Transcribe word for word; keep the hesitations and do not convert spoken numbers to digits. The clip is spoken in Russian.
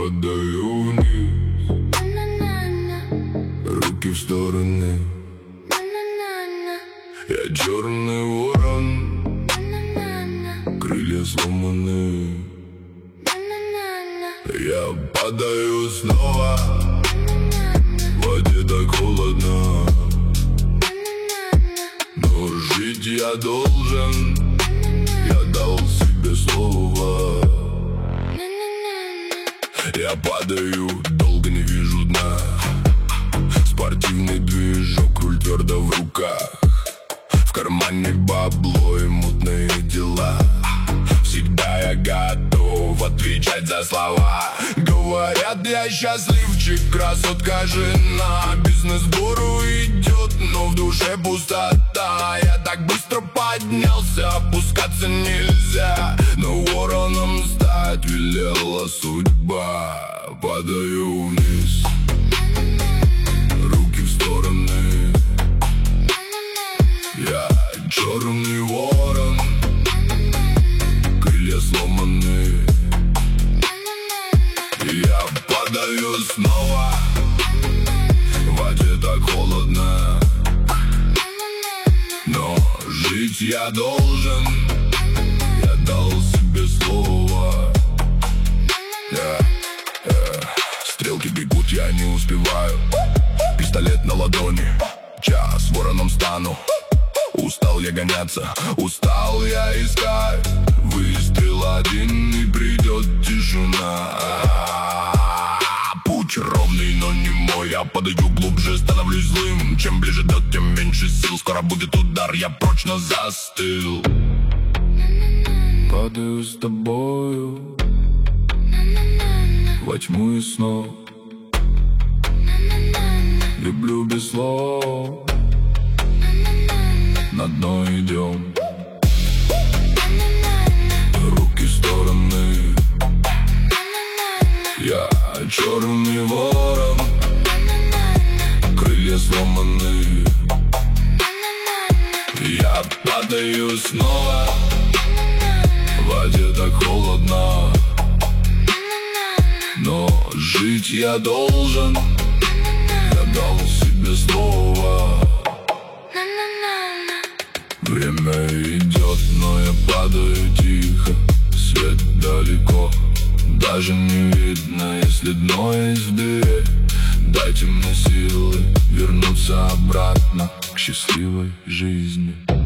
падаю вниз, руки в стороны. Я черный ворон, крылья сломаны. Я падаю снова, в воде так холодно, но жить я должен, я дал себе слово. Я падаю, долго не вижу дна. Спортивный движок, руль твердо в руках. В кармане бабло и мутные дела. Всегда я готов отвечать за слова. Говорят, я счастливчик, красотка жена. Бизнес гору идет, но в душе пустота. Я так быстро поднялся, опускаться нельзя, но вороном стать велела судьба. Падаю вниз, руки в стороны. Я черный ворон, крылья сломаны. Я падаю снова, в воде так холодно, но жить я должен, я дал себе слово. yeah, yeah. Стрелки бегут, я не успеваю. Пистолет на ладони, час вороном стану. Устал я гоняться, устал я искать. Выстрел один и придет тишина. Путь ровный, но не мой. Я падаю глубже, становлюсь злым. Чем ближе до, тем меньше сил. Скоро будет удар, я прочно застыл. Падаю с тобою во тьму и снов. Люблю без слов, на дно идем. Руки в стороны. Я черный ворон, крылья сломаны. Я падаю снова, в воде так холодно, но жить я должен, я дал себе слово. Время идет, но я падаю тихо. Свет далеко, даже не видно, если дно есть в дыре. Дайте мне силы вернуться обратно к счастливой жизни.